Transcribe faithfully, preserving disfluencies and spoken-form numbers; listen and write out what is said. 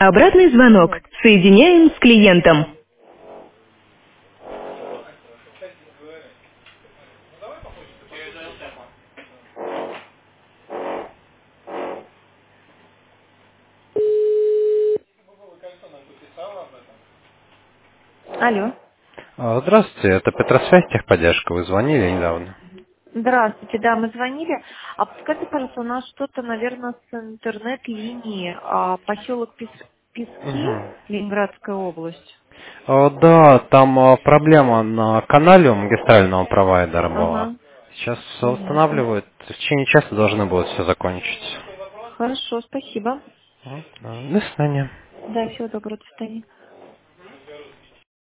Обратный звонок. Соединяем с клиентом. Алло. А, Здравствуйте, это Петросвязь, техподдержка. Вы звонили недавно? Здравствуйте, да, мы звонили. А подскажите, пожалуйста, у нас что-то, наверное, с интернет-линией. А, поселок Пес- Пески, Мгм. Ленинградская область. А, Да, там а, проблема на канале у магистрального провайдера была. Ага, Сейчас всё понятно. устанавливают. В течение часа должны будут все закончить. Хорошо, спасибо. Мгм. Да, До свидания. Да, всего доброго, до свидания.